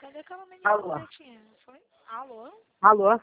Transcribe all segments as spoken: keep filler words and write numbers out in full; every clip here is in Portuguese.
Cadê aquela menina Alô? pretinha? Foi? Alô? Alô?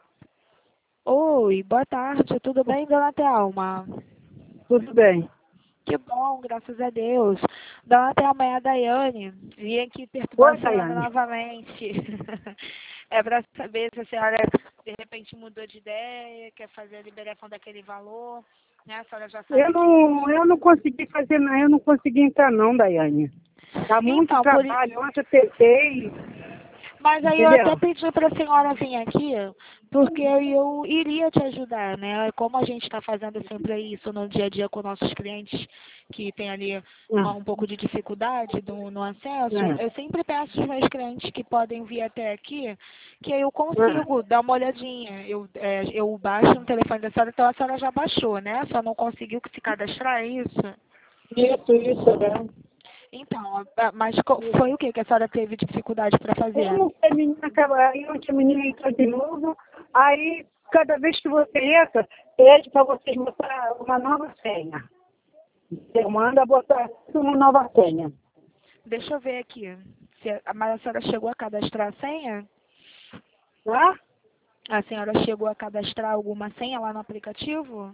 Oi, boa tarde, tudo bem, dona Thelma? Tudo bem. Que bom, graças a Deus. Dona Thelma, é a Daiane. Vim aqui perturbar Oi, a senhora Daiane. novamente. É para saber se a senhora, de repente, mudou de ideia, quer fazer a liberação daquele valor, né? A senhora já sabe Eu que... não, eu não consegui fazer, não, eu não consegui entrar não, Daiane. Tá muito Então, por... trabalho, ontem eu tentei, Mas aí eu até entendeu? pedi para a senhora vir aqui, porque eu iria te ajudar, né? Como a gente está fazendo sempre isso no dia a dia com nossos clientes que tem ali uma, Ah, um pouco de dificuldade no, no acesso, ah, eu sempre peço aos meus clientes que podem vir até aqui, que aí eu ah. consigo dar uma olhadinha. Eu, é, eu baixo no telefone da senhora, então a senhora já baixou, né? Só não conseguiu se cadastrar, é isso? Isso, isso, é. Então, a- mas co- foi o que que a senhora teve dificuldade para Eu fazer? não sei, menina, acaba, aí ontem a menina entrou de novo, aí cada vez que você entra, pede para vocês botar uma nova senha. Você manda botar uma nova senha. Deixa eu ver aqui. Se a, mas a senhora chegou a cadastrar a senha? Tá? A senhora chegou a cadastrar alguma senha lá no aplicativo?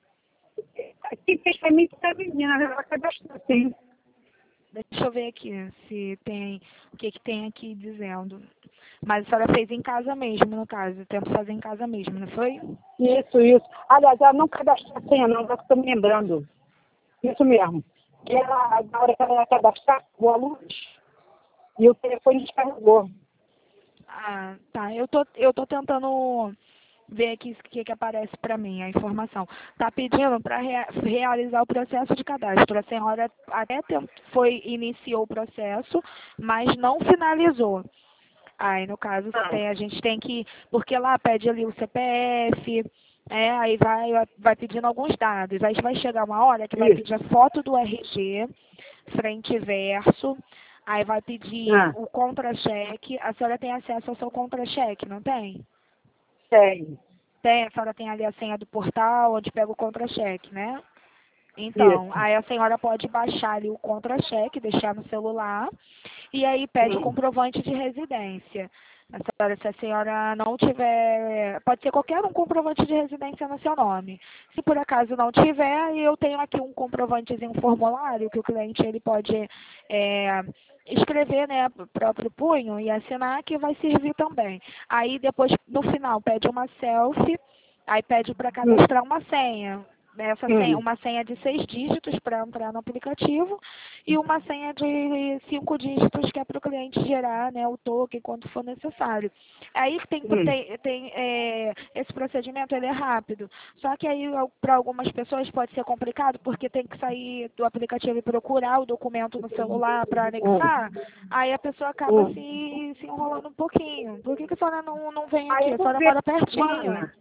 Aqui fez pra mim que tá menina, ela cadastrou sim. Deixa eu ver aqui se tem o que que tem aqui dizendo. Mas a senhora fez em casa mesmo, no caso. Tenta fazer em casa mesmo, não foi? Isso, isso. Aliás, ela não cadastrou a senha, não, já estou me lembrando. Isso mesmo. Que ela, na hora que ela ia cadastrar, o a luz e o telefone descarregou. Ah, tá. Eu tô, eu tô tentando ver aqui o que que aparece para mim, a informação. Tá pedindo para rea realizar o processo de cadastro. A senhora até tent- foi, iniciou o processo, mas não finalizou. Aí, no caso, Ah, tem, a gente tem que, porque lá pede ali o C P F, é, aí vai, vai pedindo alguns dados. Aí vai chegar uma hora que vai isso. pedir a foto do R G, frente e verso, aí vai pedir Ah, o contra-cheque. A senhora tem acesso ao seu contra-cheque, não tem? tem. Tem, a senhora tem ali a senha do portal, onde pega o contra-cheque, né? Então, Isso. aí a senhora pode baixar ali o contra-cheque, deixar no celular, e aí pede o Hum, comprovante de residência. A senhora, se a senhora não tiver, pode ser qualquer um comprovante de residência no seu nome. Se por acaso não tiver, eu tenho aqui um comprovantezinho, um formulário que o cliente ele pode é, escrever, né, próprio punho e assinar, que vai servir também. Aí depois, no final, pede uma selfie, aí pede para hum, cadastrar uma senha. Essa senha, hum, uma senha de seis dígitos para entrar no aplicativo e uma senha de cinco dígitos que é para o cliente gerar, né, o token quando for necessário. Aí tem, hum. tem, tem é, esse procedimento ele é rápido, só que aí para algumas pessoas pode ser complicado porque tem que sair do aplicativo e procurar o documento no celular para Hum, anexar, aí a pessoa acaba hum. se, se enrolando um pouquinho. Por que, que a senhora não, não vem Aí aqui? eu A vou senhora ver mora pertinho. semana.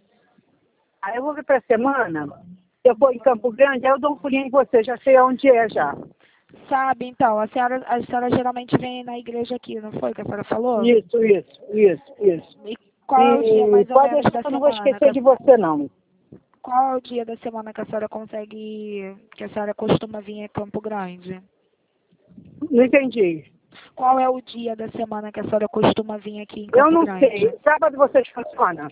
Aí eu vou ver pra semana. Eu vou em Campo Grande, aí eu dou um pulinho em você, já sei onde é já. Sabe, então, a senhora, a senhora geralmente vem na igreja aqui, não foi que a senhora falou? Isso, isso, isso, isso. E qual é o dia E mais ou pode menos deixar da que eu não vou semana? Que esquecer a- de você, não. qual é o dia da semana que a senhora consegue, que a senhora costuma vir a Campo Grande? Não entendi. Qual é o dia da semana que a senhora costuma vir aqui em Eu Campo não Grande? sei. Sábado vocês funcionam?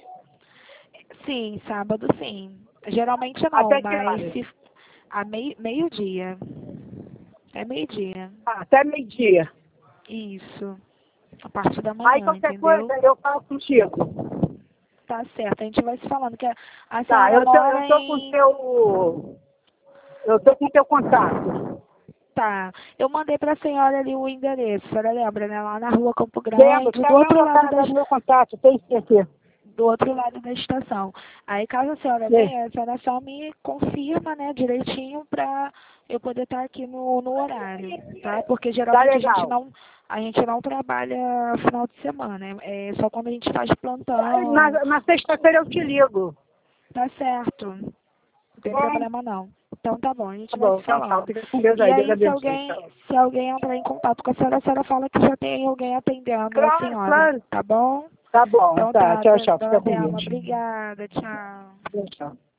Sim, sábado sim. Geralmente não, Até que mas horas? se, a mei, meio-dia. É meio-dia. Ah, até meio-dia. Isso. A partir da Aí manhã, qualquer coisa entendeu? eu falo contigo. Tá certo, a gente vai se falando que a, a Tá, senhora eu tô, eu mora tô com em... teu. Eu tô com teu contato. Tá, eu mandei pra senhora ali o endereço, a senhora lembra, né? Lá na rua Campo Lembro, Grande, tá do não, outro meu lado cara da, dá no meu contato, tem que aqui. do outro lado da estação. Aí caso a senhora Sim. venha, a senhora só me confirma, né, direitinho pra eu poder estar aqui no, no horário, tá? Porque Tá geralmente a gente legal. não, a gente não trabalha final de semana, é é só quando a gente faz Na, plantão, na sexta-feira eu te ligo. tá certo. Não tem Bom, problema não. Então tá bom, a gente tá vai bom, se então tchau. falando. Fica com Deus E aí, Deus aí se abençoe. alguém, Tchau. se alguém entrar em contato com a senhora, a senhora fala que já tem alguém atendendo a Claro, senhora, claro. tá bom? Tá bom, Então tá. tá, Tchau, tchau. dona Fica com Thelma, Deus. obrigada, tchau. Tchau, tchau.